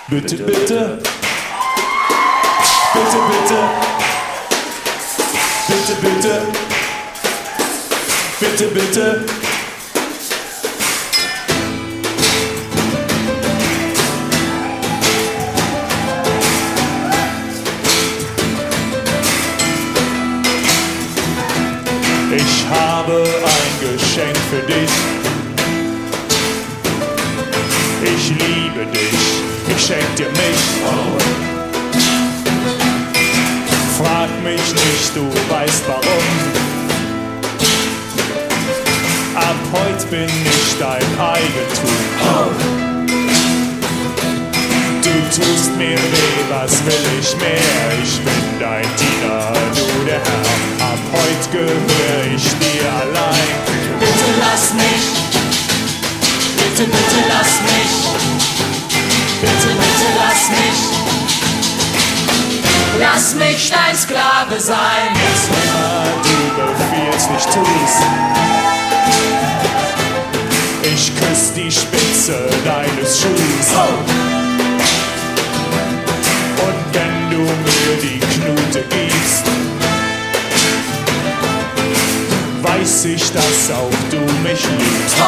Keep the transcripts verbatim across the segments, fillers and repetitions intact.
Bitte, bitte. Bitte, bitte. Bitte, bitte. Bitte, bitte. Ich habe ein Geschenk für dich. Ich liebe dich, ich schenk dir mich. Frag mich nicht, du weißt warum. Ab heute bin ich dein Eigentum. Du tust mir weh, was will ich mehr? Ich bin dein Diener, du der Herr. Ab heute gehöre ich dir allein. Bitte lass mich, bitte, bitte lass mich, bitte, bitte lass mich, lass mich dein Sklave sein. Was immer du befiehlst, ich tu's. Ich küss die Spitze deines Schuhs. Und wenn du mir die Knute gibst, weiß ich, dass auch du mich liebst.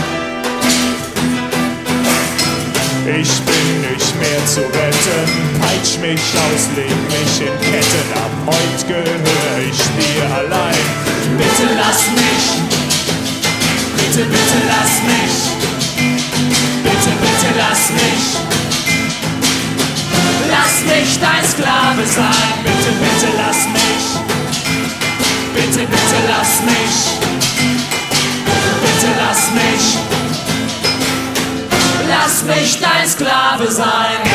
Ich bin nicht mehr zu retten, peitsch mich aus, leg mich in Ketten. Ab heute gehöre ich dir allein. Bitte lass mich, bitte, bitte lass mich, bitte, bitte lass mich, lass mich dein Sklave sein. Bitte, bitte lass mich, bitte, bitte lass mich, bitte lass mich, lass mich dein Sklave sein.